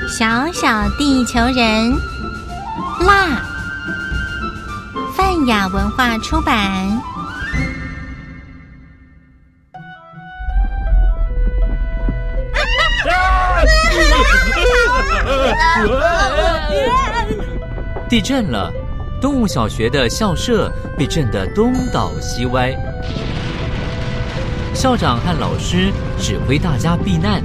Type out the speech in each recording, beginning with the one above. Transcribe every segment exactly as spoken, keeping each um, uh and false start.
小小地球人，辣，泛雅文化出版。 地震了，动物小学的校舍被震得东倒西歪。校长和老师指挥大家避难。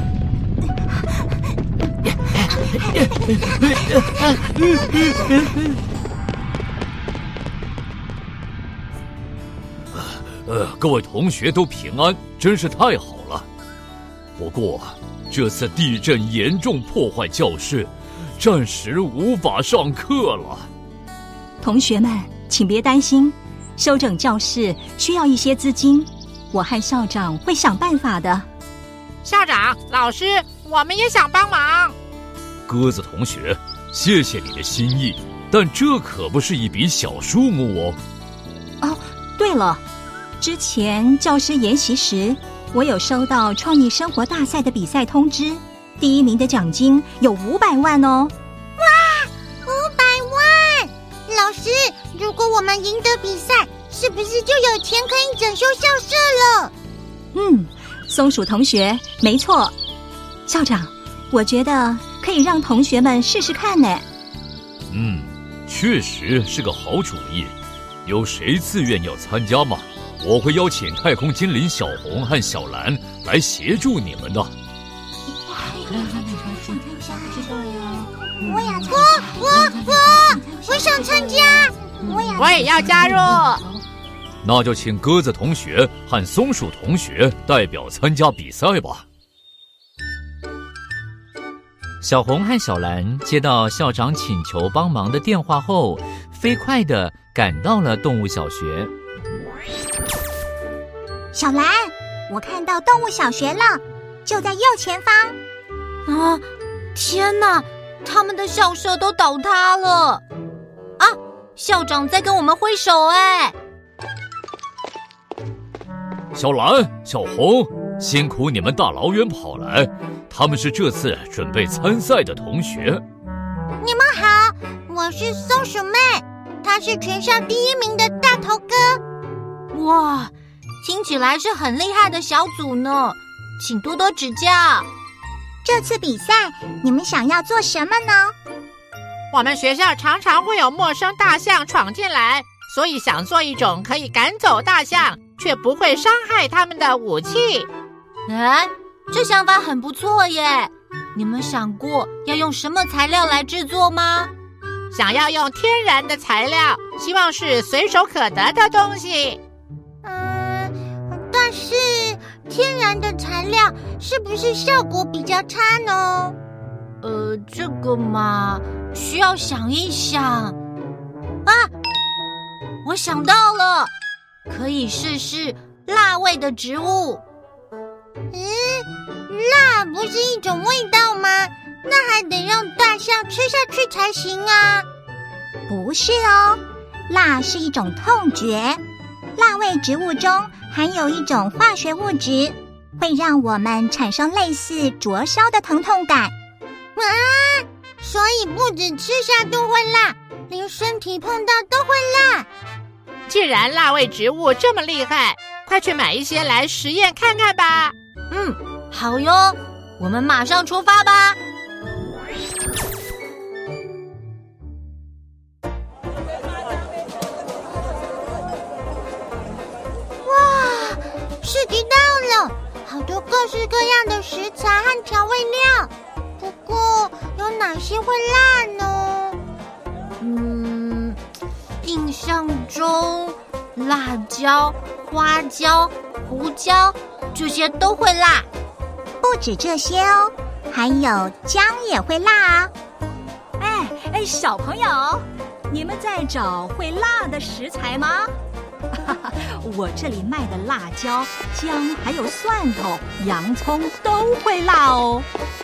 呃，各位同学都平安，真是太好了。不过，这次地震严重破坏教室，暂时无法上课了。 同学们，请别担心，修整教室需要一些资金，我和校长会想办法的。 校长、老师，我们也想帮忙。 鸽子同学，谢谢你的心意，但这可不是一笔小数目哦。 哦，对了，之前教师研习时，我有收到创意生活大赛的比赛通知，第一名的奖金有五百万哦。 哇，五百万！老师，如果我们赢得比赛，是不是就有钱可以整修校舍了？ 嗯，松鼠同学，没错。校长，我觉得可以让同学们试试看呢。 嗯，确实是个好主意。有谁自愿要参加吗？我会邀请太空精灵小红和小蓝来协助你们的。 我呀，我我我我想参加，我呀， 我也要加入。 那就请鸽子同学和松鼠同学代表参加比赛吧。 小红和小蓝接到校长请求帮忙的电话后，飞快地赶到了动物小学。 小蓝，我看到动物小学了，就在右前方。 啊！天哪，他们的校舍都倒塌了！啊，校长在跟我们挥手哎！ 小蓝、小红，辛苦你们大老远跑来，他们是这次准备参赛的同学。 你们好，我是松鼠妹，她是全校第一名的大头哥。 哇，听起来是很厉害的小组呢，请多多指教。 这次比赛你们想要做什么呢？ 我们学校常常会有陌生大象闯进来，所以想做一种可以赶走大象却不会伤害它们的武器。 哎，这想法很不错耶！你们想过要用什么材料来制作吗？ 想要用天然的材料，希望是随手可得的东西。 嗯，但是天然的材料是不是效果比较差呢？ 呃，这个嘛，需要想一想。啊，我想到了，可以试试辣味的植物。 嗯，辣不是一种味道吗？那还得让大象吃下去才行啊。不是哦，辣是一种痛觉，辣味植物中含有一种化学物质，会让我们产生类似灼烧的疼痛感。啊，所以不止吃下都会辣，连身体碰到都会辣。 既然辣味植物这么厉害，快去买一些来实验看看吧。 嗯，好哟，我们马上出发吧。 哇，市集到了，好多各式各样的食材和调味料，不过有哪些会辣呢？ 嗯，印象中辣椒、花椒、胡椒这些都会辣。 不止这些哦，还有姜也会辣啊。 哎哎，小朋友，你们在找会辣的食材吗？我这里卖的辣椒、姜还有蒜头、洋葱都会辣哦。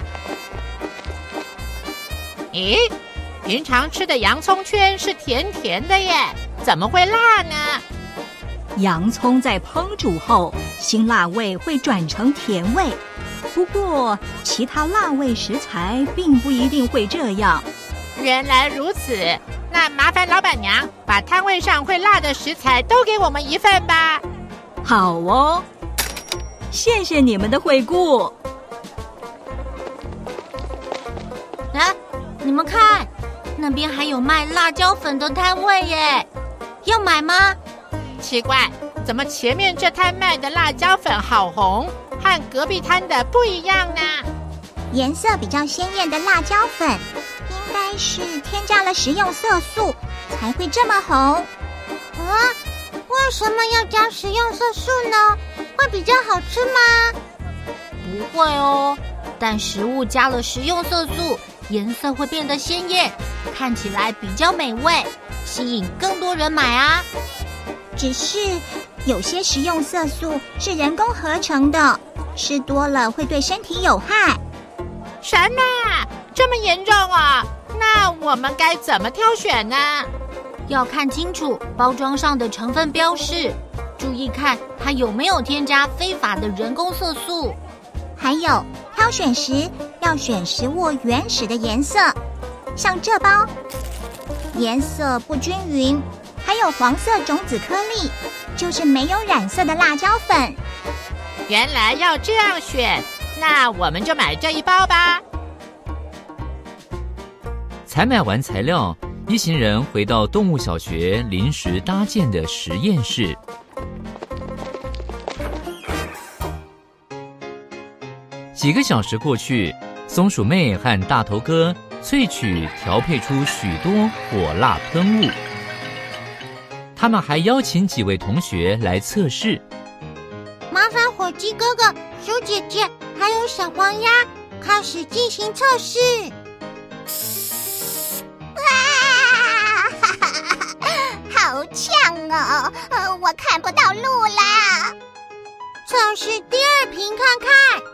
咦，平常吃的洋葱圈是甜甜的耶，怎么会辣呢？ 洋葱在烹煮后，辛辣味会转成甜味， 不过，其他辣味食材并不一定会这样。 原来如此，那麻烦老板娘把摊位上会辣的食材都给我们一份吧。 好哦，谢谢你们的惠顾。 啊，你们看，那边还有卖辣椒粉的摊位耶，要买吗？ 奇怪，怎么前面这摊卖的辣椒粉好红，和隔壁摊的不一样呢？ 颜色比较鲜艳的辣椒粉，应该是添加了食用色素才会这么红。啊，为什么要加食用色素呢？会比较好吃吗？ 不会哦，但食物加了食用色素，颜色会变得鲜艳，看起来比较美味，吸引更多人买啊。 只是有些食用色素是人工合成的，吃多了会对身体有害。 什么？这么严重啊？那我们该怎么挑选呢？ 要看清楚包装上的成分标示，注意看它有没有添加非法的人工色素。 还有，挑选时要选食物原始的颜色，像这包颜色不均匀，还有黄色种子颗粒，就是没有染色的辣椒粉。 原来要这样选，那我们就买这一包吧。 采买完材料，一行人回到动物小学临时搭建的实验室。几个小时过去，松鼠妹和大头哥萃取调配出许多火辣喷雾。他们还邀请几位同学来测试。 麻烦火鸡哥哥、鼠姐姐还有小黄鸭开始进行测试。哇，哈哈哈，好呛哦！呃，我看不到路啦。测试第二瓶看看。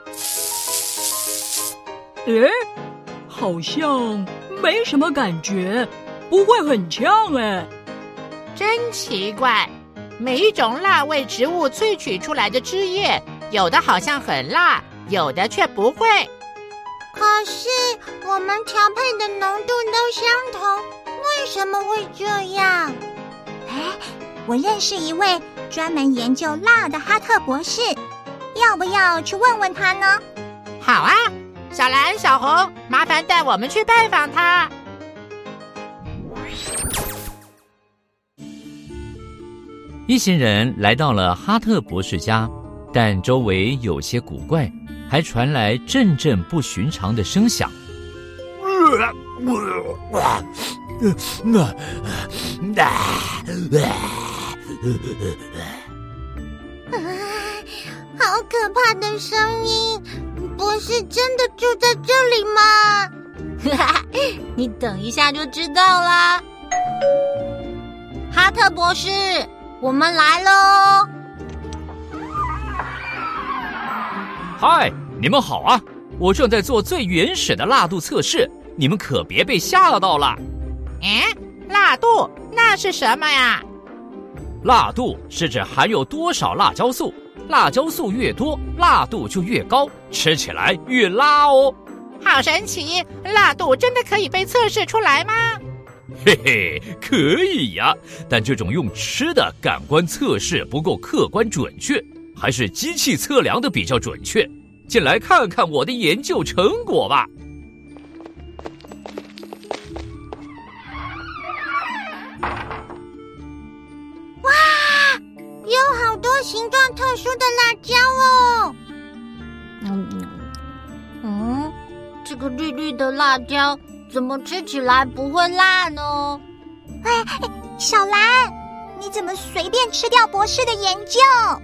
诶，好像没什么感觉，不会很呛哎。 真奇怪，每一种辣味植物萃取出来的汁液，有的好像很辣，有的却不会。 可是我们调配的浓度都相同，为什么会这样？哎，我认识一位专门研究辣的哈特博士，要不要去问问他呢？ 好啊，小蓝、小红，麻烦带我们去拜访他。 一行人来到了哈特博士家，但周围有些古怪，还传来阵阵不寻常的声响。 好可怕的声音！博士真的住在这里吗？ 哈哈，你等一下就知道啦。哈特博士，我们来喽！ 嗨，你们好啊！我正在做最原始的辣度测试，你们可别被吓到了。 诶，辣度那是什么呀？ 辣度是指含有多少辣椒素，辣椒素越多，辣度就越高，吃起来越辣哦。 好神奇，辣度真的可以被测试出来吗？ 嘿嘿，可以呀，但这种用吃的感官测试不够客观准确，还是机器测量的比较准确。进来看看我的研究成果吧。 哇，有好多形状特殊的辣椒哦。 嗯嗯，这个绿绿的辣椒怎么吃起来不会辣呢？ 哎，小蓝，你怎么随便吃掉博士的研究？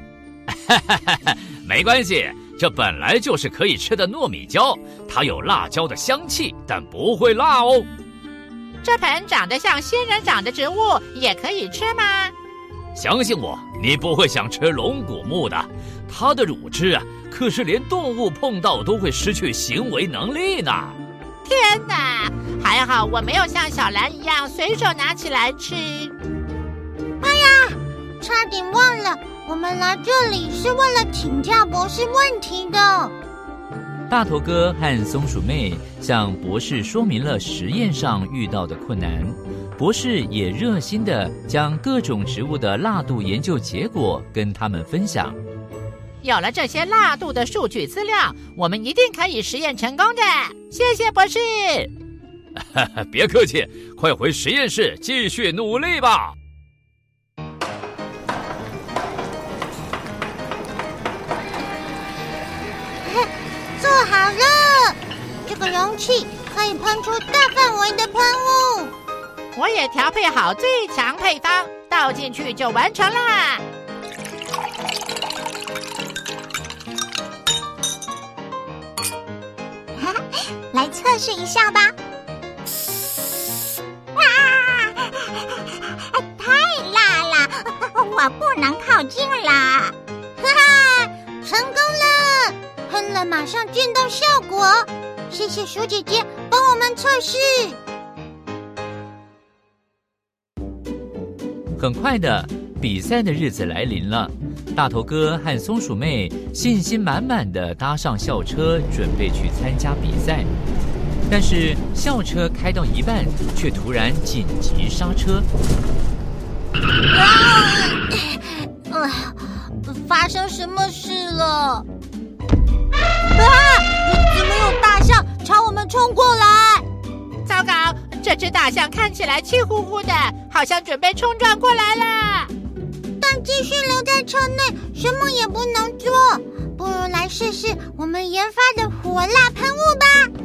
没关系，这本来就是可以吃的糯米椒，它有辣椒的香气，但不会辣哦。 这盆长得像仙人掌的植物也可以吃吗？ 相信我，你不会想吃龙骨木的，它的乳汁啊，可是连动物碰到都会失去行为能力呢。 天哪，还好我没有像小蓝一样随手拿起来吃。 哎呀，差点忘了，我们来这里是为了请教博士问题的。 大头哥和松鼠妹向博士说明了实验上遇到的困难，博士也热心地将各种植物的辣度研究结果跟他们分享。 有了这些辣度的数据资料，我们一定可以实验成功的。谢谢博士。 别客气，快回实验室继续努力吧。 做好了，这个容器可以喷出大范围的喷雾。 我也调配好最强配方，倒进去就完成啦。 来测试一下吧。哇，太辣了，我不能靠近啦！哈哈，成功了！喷了马上见到效果。谢谢鼠姐姐帮我们测试。 很快的，比赛的日子来临了。大头哥和松鼠妹信心满满地搭上校车，准备去参加比赛。但是校车开到一半，却突然紧急刹车。 啊！呃，发生什么事了？啊！怎么有大象朝我们冲过来？ 糟糕，这只大象看起来气呼呼的，好像准备冲撞过来了。 但继续留在车内，什么也不能做。不如来试试我们研发的火辣喷雾吧。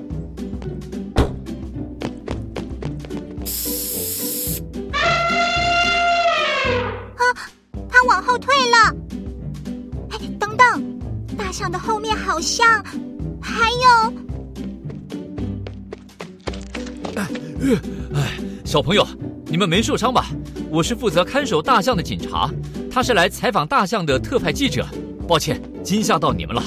啊，它往后退了。哎，等等，大象的后面好像还有…… 哎，哎，小朋友，你们没受伤吧？我是负责看守大象的警察，他是来采访大象的特派记者。抱歉，惊吓到你们了。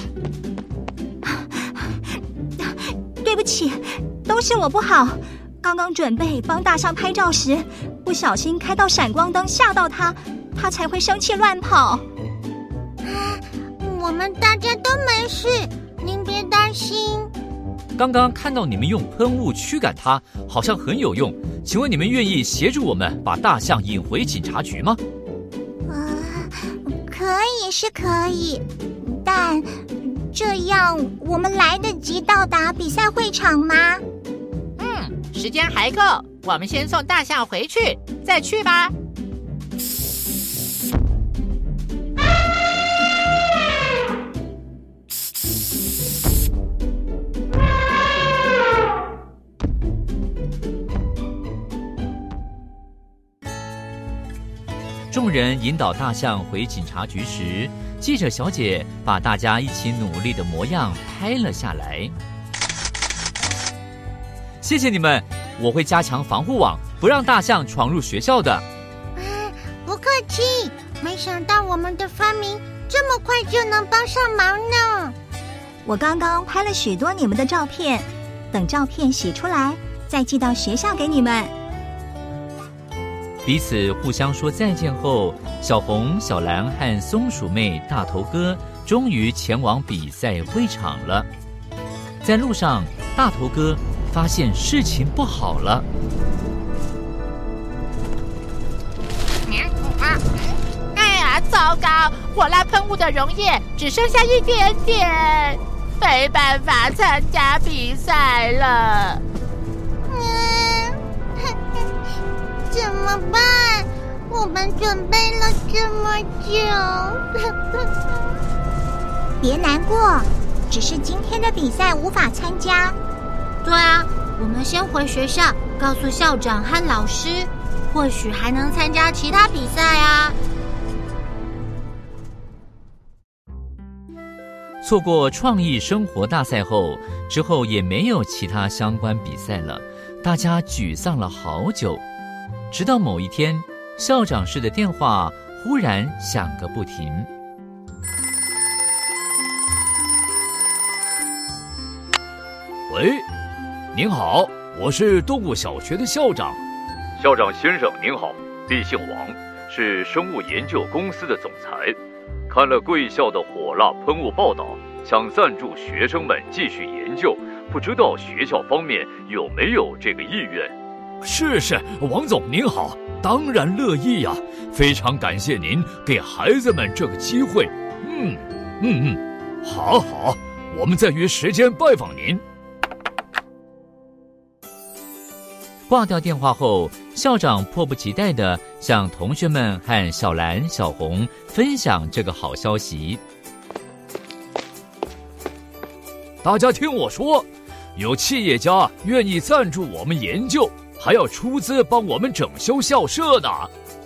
对不起，都是我不好。刚刚准备帮大象拍照时，不小心开到闪光灯，吓到他，他才会生气乱跑。 啊，我们大家都没事，您别担心。 刚刚看到你们用喷雾驱赶它，好像很有用。请问你们愿意协助我们把大象引回警察局吗？ 呃，可以是可以，但这样我们来得及到达比赛会场吗？ 嗯，时间还够，我们先送大象回去，再去吧。 众人引导大象回警察局时，记者小姐把大家一起努力的模样拍了下来。谢谢你们，我会加强防护网，不让大象闯入学校的。 啊，不客气，没想到我们的发明这么快就能帮上忙呢。 我刚刚拍了许多你们的照片，等照片洗出来，再寄到学校给你们。 彼此互相说再见后，小红、小蓝和松鼠妹、大头哥终于前往比赛会场了。在路上，大头哥发现事情不好了。 哎呀，糟糕！火辣喷雾的溶液只剩下一点点，没办法参加比赛了。 嗯，怎么办？我们准备了这么久。别难过，只是今天的比赛无法参加。 对啊，我们先回学校告诉校长和老师，或许还能参加其他比赛啊。 错过创意生活大赛后，之后也没有其他相关比赛了，大家沮丧了好久。直到某一天，校长室的电话忽然响个不停。 喂，您好，我是动物小学的校长。校长先生您好，敝姓王，是生物研究公司的总裁。看了贵校的火辣喷雾报道， 想赞助学生们继续研究，不知道学校方面有没有这个意愿？ 是是，王总您好，当然乐意呀、啊！非常感谢您给孩子们这个机会。嗯嗯嗯，好好，我们再约时间拜访您。 挂掉电话后，校长迫不及待地向同学们和小蓝、小红分享这个好消息。 大家听我说，有企业家愿意赞助我们研究，还要出资帮我们整修校舍呢。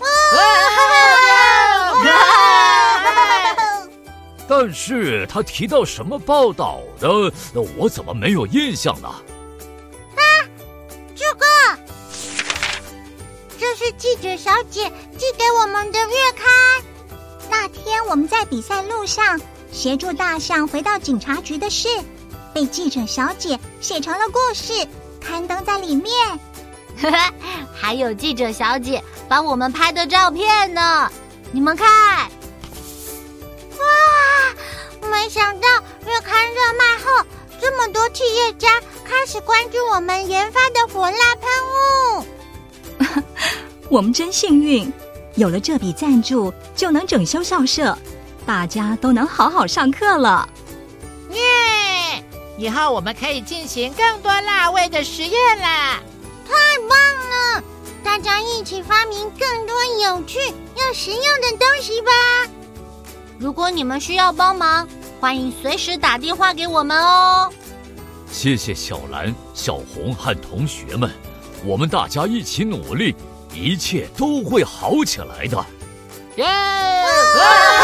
但是他提到什么报道的，我怎么没有印象呢？ 啊，这个，这是记者小姐寄给我们的月刊。 那天我们在比赛路上协助大象回到警察局的事，被记者小姐写成了故事，刊登在里面。 还有记者小姐帮我们拍的照片呢，你们看。 哇，没想到月刊热卖后，这么多企业家开始关注我们研发的火蜡喷雾。 我们真幸运，有了这笔赞助，就能整修校舍，大家都能好好上课了。 耶！以后我们可以进行更多辣味的实验啦！ 太棒了！大家一起发明更多有趣又实用的东西吧！ 如果你们需要帮忙，欢迎随时打电话给我们哦。 谢谢小蓝、小红和同学们，我们大家一起努力，一切都会好起来的。 耶！